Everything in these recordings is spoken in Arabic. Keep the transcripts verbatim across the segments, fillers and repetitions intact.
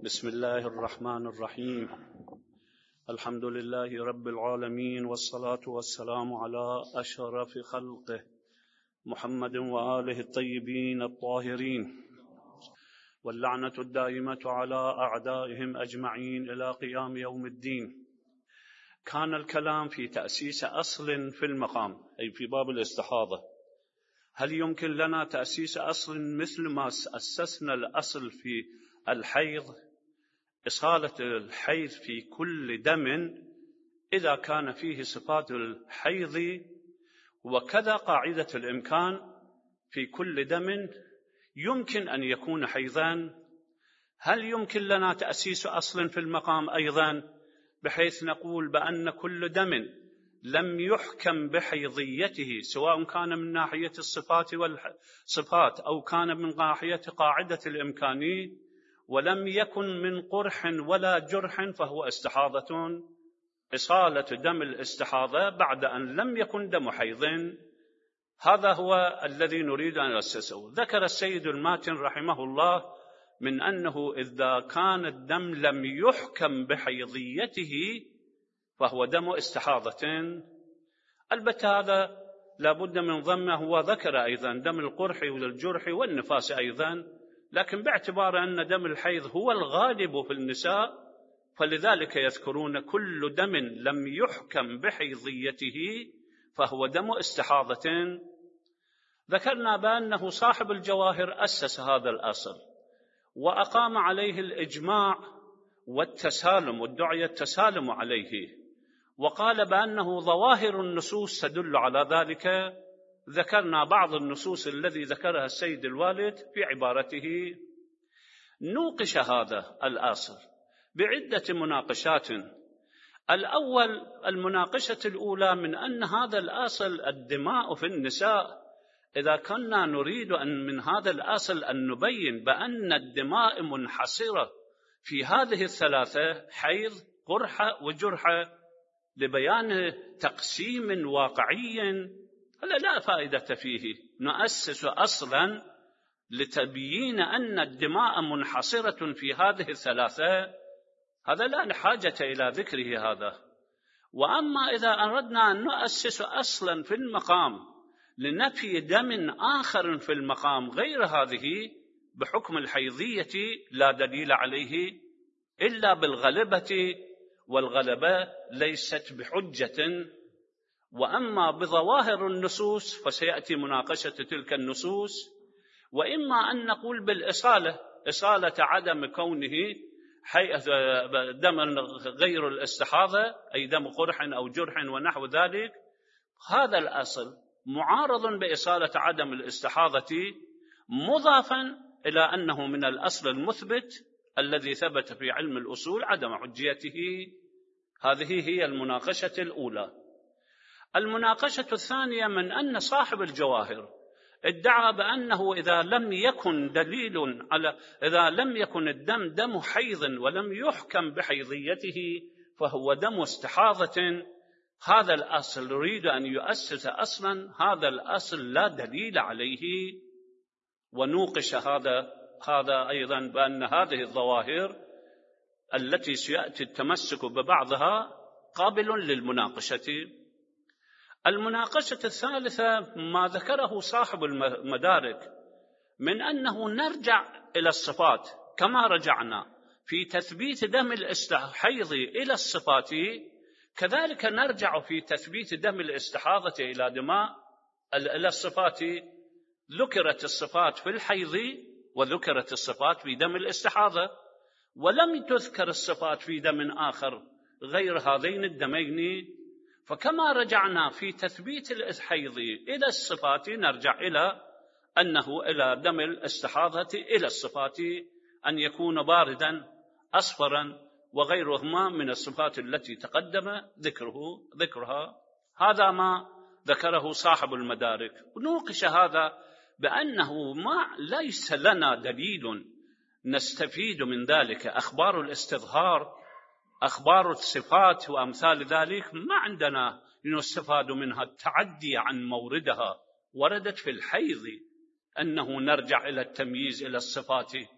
بسم الله الرحمن الرحيم. الحمد لله رب العالمين، والصلاة والسلام على أشرف خلقه محمد وآله الطيبين الطاهرين، واللعنة الدائمة على أعدائهم أجمعين إلى قيام يوم الدين. كان الكلام في تأسيس أصل في المقام، أي في باب الاستحاضة. هل يمكن لنا تأسيس أصل مثل ما أسسنا الأصل في الحيض، إصالة الحيض في كل دم إذا كان فيه صفات الحيض، وكذا قاعدة الإمكان في كل دم يمكن أن يكون حيضان؟ هل يمكن لنا تأسيس أصل في المقام أيضا، بحيث نقول بأن كل دم لم يحكم بحيضيته، سواء كان من ناحية الصفات والصفات أو كان من ناحية قاعدة الإمكاني، ولم يكن من قرح ولا جرح، فهو استحاضة، إصالة دم الاستحاضة بعد أن لم يكن دم حيض. هذا هو الذي نريد أن نأسسه. ذكر السيد الماتن رحمه الله من أنه إذا كان الدم لم يحكم بحيضيته فهو دم استحاضة. البتة هذا لابد من ضمه. هو ذكر أيضا دم القرح والجرح والنفاس أيضا، لكن باعتبار أن دم الحيض هو الغالب في النساء، فلذلك يذكرون كل دم لم يحكم بحيضيته فهو دم استحاضة. ذكرنا بأنه صاحب الجواهر أسس هذا الأصل وأقام عليه الإجماع والتسالم، والدعية التسالم عليه، وقال بأنه ظواهر النصوص تدل على ذلك. ذكرنا بعض النصوص الذي ذكرها السيد الوالد في عبارته. نوقش هذا الأصل بعدة مناقشات. الأول، المناقشة الأولى، من أن هذا الأصل الدماء في النساء، إذا كنا نريد أن من هذا الأصل أن نبين بأن الدماء منحصرة في هذه الثلاثة، حيض قرحة وجرحة، لبيان تقسيم واقعي، هذا لا فائدة فيه. نؤسس أصلا لتبيين أن الدماء منحصرة في هذه الثلاثة، هذا لا حاجة إلى ذكره هذا. وأما إذا أردنا أن نؤسس أصلا في المقام لنفي دم آخر في المقام غير هذه بحكم الحيضية، لا دليل عليه إلا بالغلبة، والغلبة ليست بحجة. وأما بظواهر النصوص فسيأتي مناقشة تلك النصوص. وإما أن نقول بالإصالة، إصالة عدم كونه دم غير الاستحاضة، أي دم قرح أو جرح ونحو ذلك. هذا الأصل معارض بإصالة عدم الاستحاضة، مضافا إلى أنه من الأصل المثبت الذي ثبت في علم الأصول عدم حجيته. هذه هي المناقشة الأولى. المناقشة الثانية، من أن صاحب الجواهر ادعى بأنه إذا لم يكن دليل على إذا لم يكن الدم دم حيض ولم يحكم بحيضيته فهو دم استحاضة. هذا الأصل يريد أن يؤسس أصلا، هذا الأصل لا دليل عليه. ونوقش هذا هذا أيضا بأن هذه الظواهر التي سيأتي التمسك ببعضها قابل للمناقشة. المناقشة الثالثة، ما ذكره صاحب المدارك من أنه نرجع إلى الصفات كما رجعنا في تثبيت دم الحيض إلى الصفات، كذلك نرجع في تثبيت دم الاستحاضة إلى دماء إلى الصفات. ذكرت الصفات في الحيض وذكرت الصفات في دم الاستحاضة، ولم تذكر الصفات في دم آخر غير هذين الدمين. فكما رجعنا في تثبيت الحيض إلى الصفات، نرجع إلى أنه إلى دم الاستحاضة إلى الصفات، أن يكون باردا أصفرا وغيرهما من الصفات التي تقدم ذكره ذكرها. هذا ما ذكره صاحب المدارك. ونوقش هذا بأنه ما ليس لنا دليل نستفيد من ذلك. أخبار الاستظهار، أخبار الصفات وأمثال ذلك، ما عندنا نستفاد منها التعدي عن موردها. وردت في الحيض أنه نرجع إلى التمييز إلى الصفات،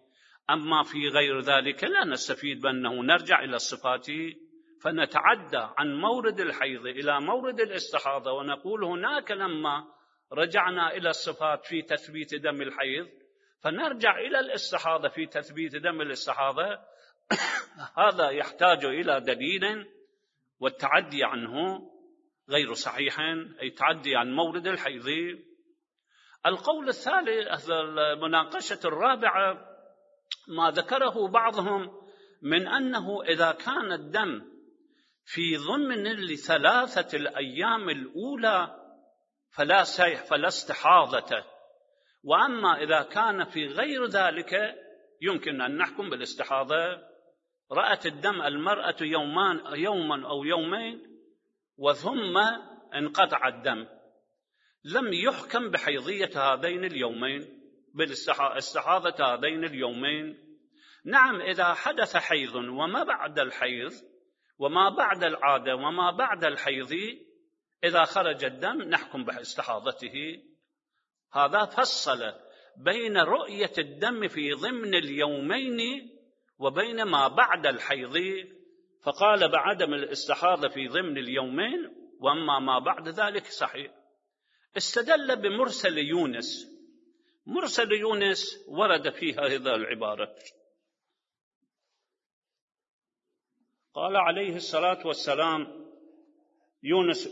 أما في غير ذلك لا نستفيد بأنه نرجع إلى الصفات فنتعدى عن مورد الحيض إلى مورد الاستحاضة، ونقول هناك لما رجعنا إلى الصفات في تثبيت دم الحيض فنرجع إلى الاستحاضة في تثبيت دم الاستحاضة. هذا يحتاج إلى دليل، والتعدي عنه غير صحيح، أي تعدي عن مورد الحيض. القول الثالث، المناقشة الرابعة، ما ذكره بعضهم من أنه إذا كان الدم في ضمن لثلاثة الأيام الأولى فلا سيح فلا استحاضة، وأما إذا كان في غير ذلك يمكن أن نحكم بالاستحاضة. رأت الدم المرأة يومان يوما أو يومين وثم انقطع الدم، لم يحكم بحيضية هذين اليومين بالاستحاضة هذين اليومين. نعم، إذا حدث حيض وما بعد الحيض وما بعد العادة وما بعد الحيض، إذا خرج الدم نحكم باستحاضته. هذا فصل بين رؤية الدم في ضمن اليومين وبين ما بعد الحيض، فقال بعدم الاستحاضة في ضمن اليومين، وأما ما بعد ذلك صحيح. استدل بمرسل يونس. مرسل يونس ورد فيها هذه العبارة، قال عليه الصلاة والسلام يونس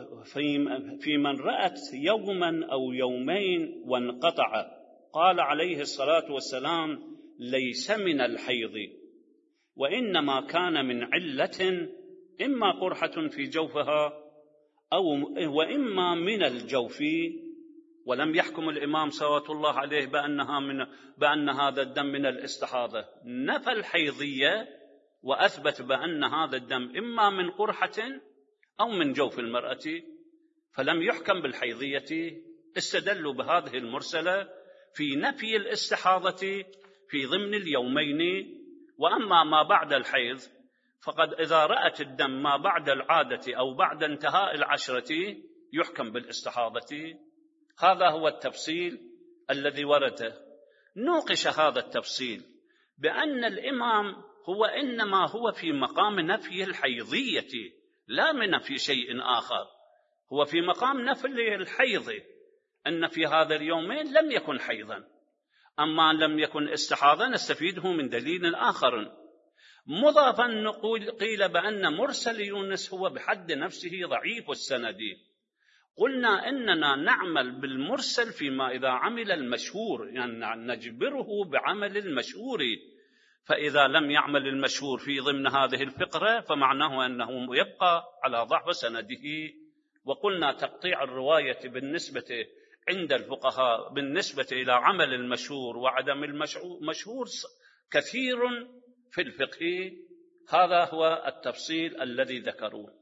في من رأت يوما أو يومين وانقطع، قال عليه الصلاة والسلام ليس من الحيض، وإنما كان من علة، إما قرحة في جوفها أو وإما من الجوف. ولم يحكم الإمام صلوات الله عليه بأنها من بأن هذا الدم من الاستحاضة، نفى الحيضية وأثبت بأن هذا الدم إما من قرحة أو من جوف المرأة، فلم يحكم بالحيضية. استدلوا بهذه المرسلة في نفي الاستحاضة في ضمن اليومين. وأما ما بعد الحيض فقد إذا رأت الدم ما بعد العادة أو بعد انتهاء العشرة يحكم بالاستحاضة. هذا هو التفصيل الذي ورد. نوقش هذا التفصيل بأن الإمام هو إنما هو في مقام نفي الحيضية لا من نفي شيء آخر، هو في مقام نفي الحيض، أن في هذا اليومين لم يكن حيضا، أما لم يكن استحاضة نستفيده من دليل آخر. مضافا نقول قيل بأن مرسل يونس هو بحد نفسه ضعيف السند. قلنا إننا نعمل بالمرسل فيما إذا عمل المشهور، يعني نجبره بعمل المشهور، فإذا لم يعمل المشهور في ضمن هذه الفقرة فمعناه أنه يبقى على ضعف سنده. وقلنا تقطيع الرواية بالنسبة عند الفقهاء بالنسبة إلى عمل المشهور وعدم المشهور كثير في الفقه. هذا هو التفصيل الذي ذكروه.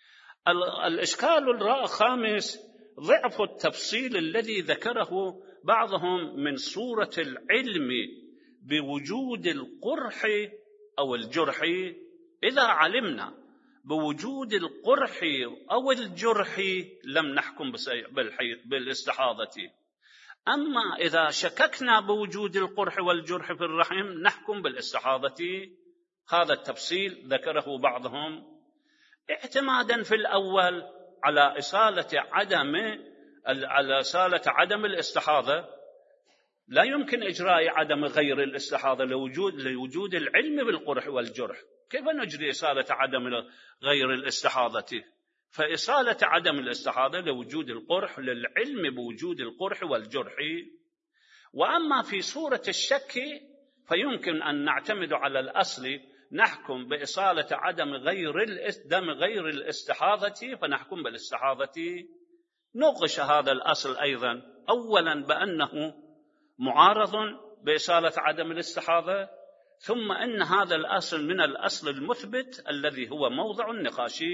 الإشكال الخامس ضعف التفصيل الذي ذكره بعضهم من صورة العلم بوجود القرح أو الجرح. إذا علمنا بوجود القرح أو الجرح لم نحكم بالاستحاضة، أما إذا شككنا بوجود القرح والجرح في الرحم نحكم بالاستحاضة. هذا التفصيل ذكره بعضهم اعتمادا في الأول على إصالة عدم على إصالة عدم الاستحاضة. لا يمكن إجراء عدم غير الاستحاضة لوجود لوجود العلم بالقرح والجرح. كيف نجري إصالة عدم غير الاستحاضة؟ فإصالة عدم الاستحاضة لوجود القرح للعلم بوجود القرح والجرح. وأما في صورة الشك فيمكن أن نعتمد على الأصل، نحكم بإصالة عدم غير دم غير الاستحاضة فنحكم بالاستحاضة. نوقش هذا الأصل أيضا، أولا بأنه معارض بإصالة عدم الاستحاضة، ثم أن هذا الأصل من الأصل المثبت الذي هو موضع النقاش.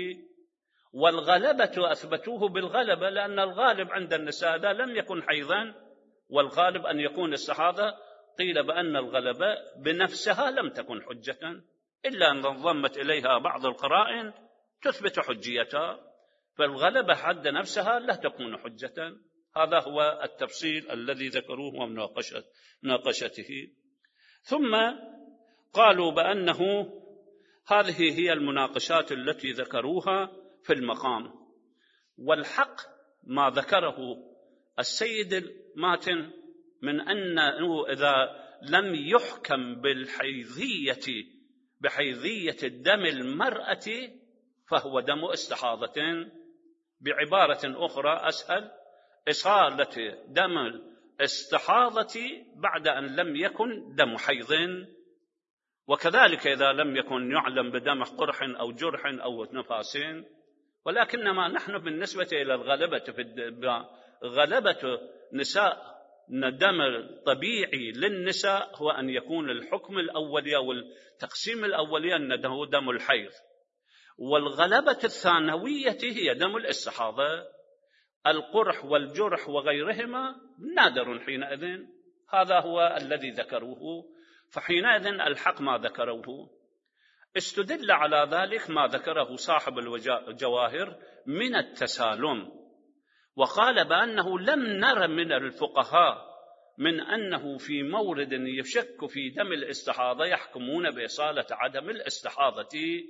والغلبة أثبتوه بالغلبة، لأن الغالب عند النساء هذا لم يكن حيضا والغالب أن يكون استحاضة. قيل بأن الغلبة بنفسها لم تكن حجة إلا أن انضمت إليها بعض القرائن تثبت حجيتها، فالغلبة حد نفسها لا تكون حجة. هذا هو التفصيل الذي ذكروه ومناقشته. ثم قالوا بأنه هذه هي المناقشات التي ذكروها في المقام، والحق ما ذكره السيد الماتن من أنه إذا لم يحكم بالحيضية بحيضية الدم المرأة فهو دم استحاضة. بعبارة أخرى أسهل، إصالة دم الاستحاضة بعد أن لم يكن دم حيض. وكذلك إذا لم يكن يعلم بدم قرح أو جرح أو نفاس. ولكنما نحن بالنسبة إلى الغلبة في غلبة نساء الدم الطبيعي للنساء هو أن يكون الحكم الأولي أو التقسيم الأولي أنه دم الحيض، والغلبة الثانوية هي دم الاستحاضة. القرح والجرح وغيرهما نادر حينئذ. هذا هو الذي ذكروه، فحينئذ الحق ما ذكروه. استدل على ذلك ما ذكره صاحب الجواهر من التسالم، وقال بأنه لم نر من الفقهاء من أنه في مورد يشك في دم الاستحاضة يحكمون بإصالة عدم الاستحاضة،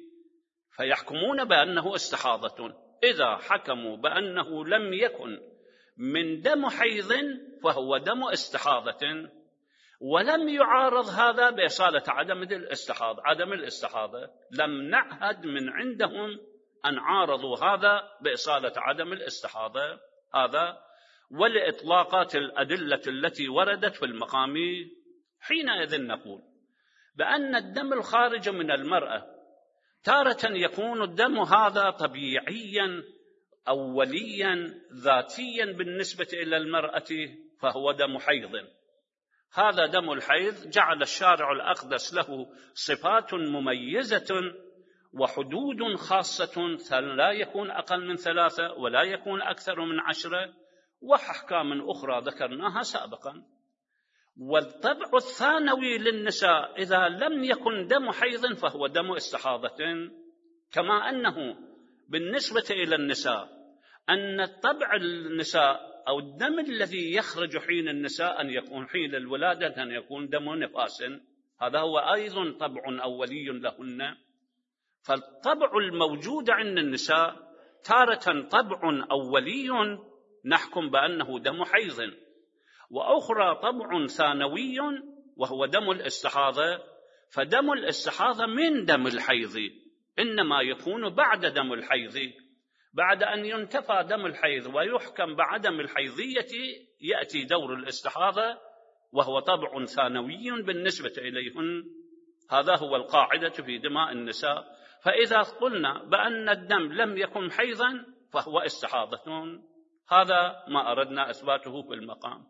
فيحكمون بأنه استحاضة. إذا حكموا بأنه لم يكن من دم حيض فهو دم استحاضة، ولم يعارض هذا بإصالة عدم الاستحاضة عدم الاستحاضة لم نعهد من عندهم أن عارضوا هذا بإصالة عدم الاستحاضة. هذا ولإطلاقات الأدلة التي وردت في المقام. حينئذ نقول بأن الدم الخارج من المرأة تارة يكون الدم هذا طبيعيا أوليا ذاتيا بالنسبة إلى المرأة فهو دم حيض. هذا دم الحيض جعل الشارع الأقدس له صفات مميزة وحدود خاصة، لا يكون أقل من ثلاثة ولا يكون أكثر من عشرة، وأحكام أخرى ذكرناها سابقا. والطبع الثانوي للنساء إذا لم يكن دم حيض فهو دم استحاضة، كما أنه بالنسبة إلى النساء أن الطبع النساء أو الدم الذي يخرج حين النساء أن يكون حين الولادة أن يكون دم نفاس، هذا هو أيضا طبع أولي لهن. فالطبع الموجود عند النساء تارة طبع أولي نحكم بأنه دم حيض، وأخرى طبع ثانوي وهو دم الاستحاضة. فدم الاستحاضة من دم الحيض إنما يكون بعد دم الحيض، بعد أن ينتفى دم الحيض ويحكم بعدم الحيضية يأتي دور الاستحاضة وهو طبع ثانوي بالنسبة إليهن. هذا هو القاعدة في دماء النساء. فإذا قلنا بأن الدم لم يكن حيضا فهو استحاضة، هذا ما أردنا إثباته في المقام.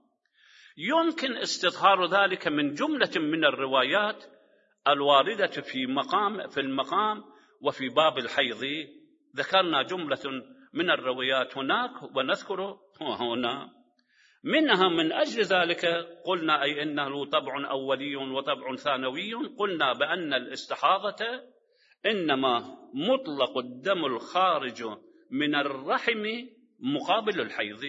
يمكن استظهار ذلك من جملة من الروايات الواردة في مقام في المقام وفي باب الحيض. ذكرنا جملة من الروايات هناك ونذكر هنا منها. من أجل ذلك قلنا أي إنه طبع أولي وطبع ثانوي. قلنا بأن الاستحاضة إنما مطلق الدم الخارج من الرحم مقابل الحيض،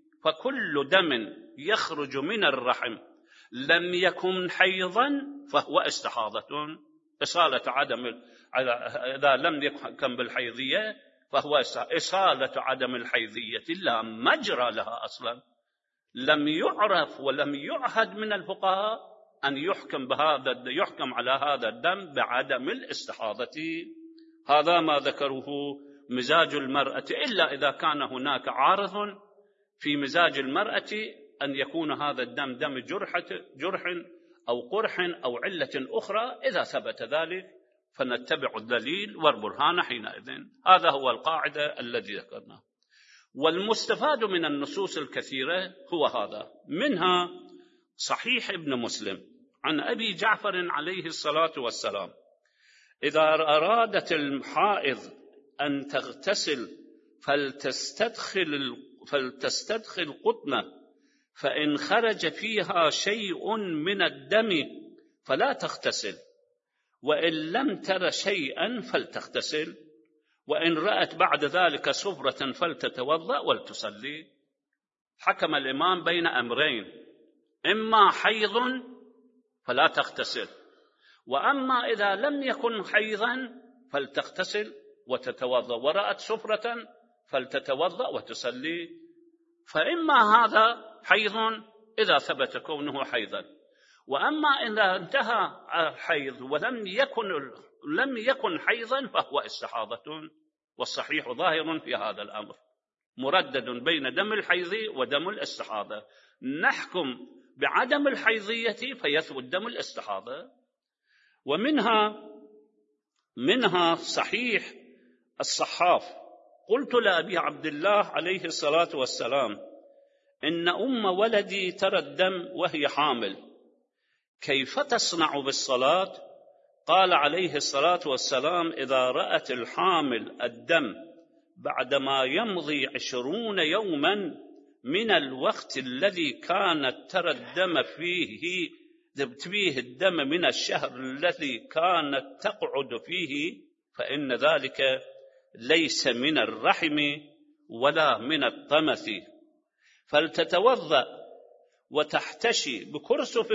فكل دم يخرج من الرحم لم يكن حيضا فهو استحاضة. إصالة عدم إذا لم يكن بالحيضية فهو إصالة عدم الحيضية لا مجرى لها أصلا. لم يعرف ولم يعهد من الفقهاء أن يحكم بهذا يحكم على هذا الدم بعدم الاستحاضة. هذا ما ذكره مزاج المرأة، إلا إذا كان هناك عارض في مزاج المرأة أن يكون هذا الدم دم جرح أو قرح أو علة أخرى. إذا ثبت ذلك فنتبع الدليل والبرهان حينئذ. هذا هو القاعدة الذي ذكرناه. والمستفاد من النصوص الكثيرة هو هذا. منها صحيح ابن مسلم عن أبي جعفر عليه الصلاة والسلام: إذا أرادت الحائض أن تغتسل فلتستدخل فلتستدخل قطنة، فإن خرج فيها شيء من الدم فلا تغتسل، وإن لم تر شيئا فلتغتسل، وإن رأت بعد ذلك صفرة فلتتوضأ ولتصلي. حكم الإمام بين أمرين: إما حيض فلا تغتسل. وأما إذا لم يكن حيضا فلتغتسل وتتوضأ، ورأت سفرة فلتتوضأ وتصلي. فإما هذا حيض إذا ثبت كونه حيضا، وأما إذا انتهى الحيض ولم يكن لم يكن حيضا فهو استحاضة. والصحيح ظاهر في هذا الأمر، مردد بين دم الحيض ودم الاستحاضة. نحكم بعدم الحيضية فيثبت دم الاستحاضة. ومنها منها صحيح الصحاف: قلت لأبي عبد الله عليه الصلاة والسلام: إن أم ولدي ترى الدم وهي حامل، كيف تصنع بالصلاة؟ قال عليه الصلاة والسلام: إذا رأت الحامل الدم بعدما يمضي عشرون يوما من الوقت الذي كانت ترى الدم فيه فيه الدم من الشهر الذي كانت تقعد فيه، فإن ذلك ليس من الرحم ولا من الطمث، فلتتوضأ وتحتشي بكرسف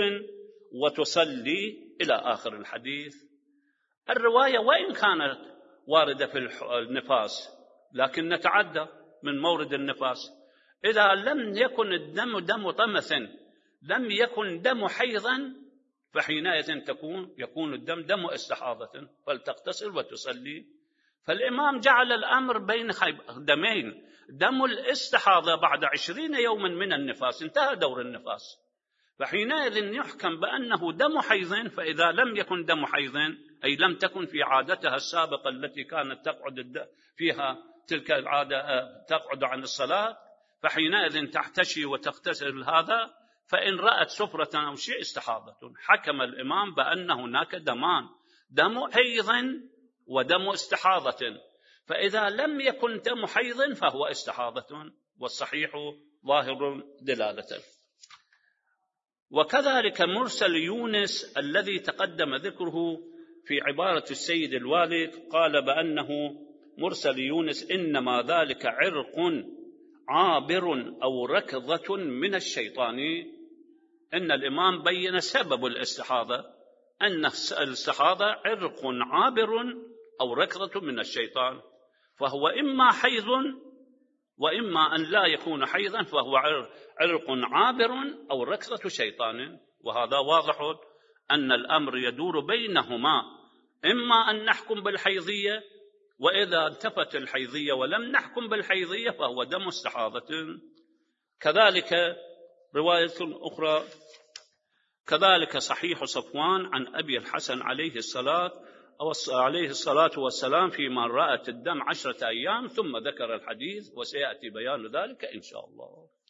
وتصلي إلى آخر الحديث. الرواية وإن كانت واردة في النفاس لكن نتعدى من مورد النفاس. إذا لم يكن الدم دم طمث، لم يكن دم حيضا، فحينئذ تكون يكون الدم دم استحاضة، فلتغتسل وتصلي. فالإمام جعل الأمر بين دمين: دم الاستحاضة بعد عشرين يوما من النفاس، انتهى دور النفاس، فحينئذ يحكم بأنه دم حيض. فإذا لم يكن دم حيض، أي لم تكن في عادتها السابقة التي كانت تقعد فيها تلك العادة تقعد عن الصلاة، فحينئذ تحتشي وتغتسل هذا. فإن رأت سفرة أو شيء استحاضة. حكم الإمام بأن هناك دمان: دم حيض ودم استحاضة. فإذا لم يكن دم حيض فهو استحاضة، والصحيح ظاهر دلالته. وكذلك مرسل يونس الذي تقدم ذكره في عبارة السيد الوالد، قال بأنه مرسل يونس إنما ذلك عرق عابر أو ركضة من الشيطان. إن الإمام بين سبب الاستحاضة، أن الاستحاضة عرق عابر أو ركضة من الشيطان، فهو إما حيض وإما أن لا يكون حيضا، فهو عرق عابر أو ركضة شيطان. وهذا واضح أن الأمر يدور بينهما، إما أن نحكم بالحيضية، وإذا انتفت الحيضية ولم نحكم بالحيضية فهو دم استحاضة. كذلك رواية أخرى: كذلك صحيح صفوان عن أبي الحسن عليه الصلاة عليه الصلاة والسلام فيما رأت الدم عشرة أيام، ثم ذكر الحديث، وسيأتي بيان ذلك إن شاء الله.